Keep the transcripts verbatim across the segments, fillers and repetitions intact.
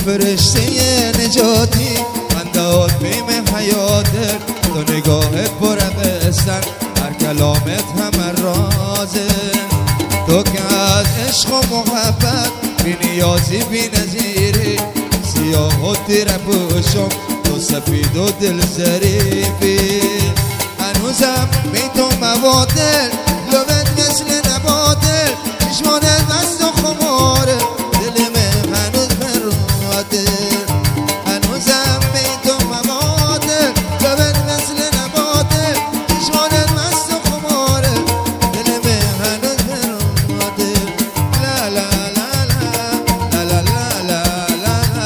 فرشته نجاتی من داد بیم حیاتت تو نگاهت پر قصن هر کلامت همه رازه تو که از عشق و محبت بی نیازی بی نظیری سیاه و تیره پوشم تو سفید و دل ظریفی هنوزم بی تو موادل لبت مثل نباتل چشمانت مست و خماره دل من هنوز براده هنوزم بی تو موادل لبت مثل نباتل چشمانت مست و خماره دل من هنوز براده لا لا لا لا لا لا لا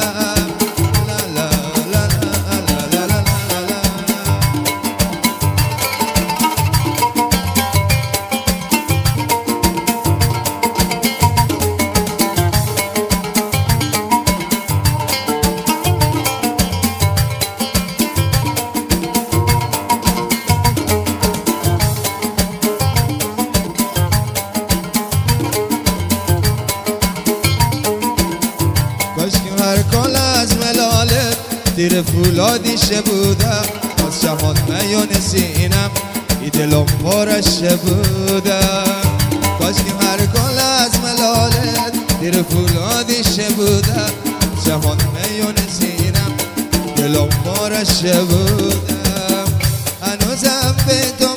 هر کال از ملالت تیر فولادی شبودم از جهان میان سینم ای دلم پارش شبودم کاش که هر کال از ملالت تیر فولادی شبودم جهان میان سینم دلم پارش شبودم هنوزم به تو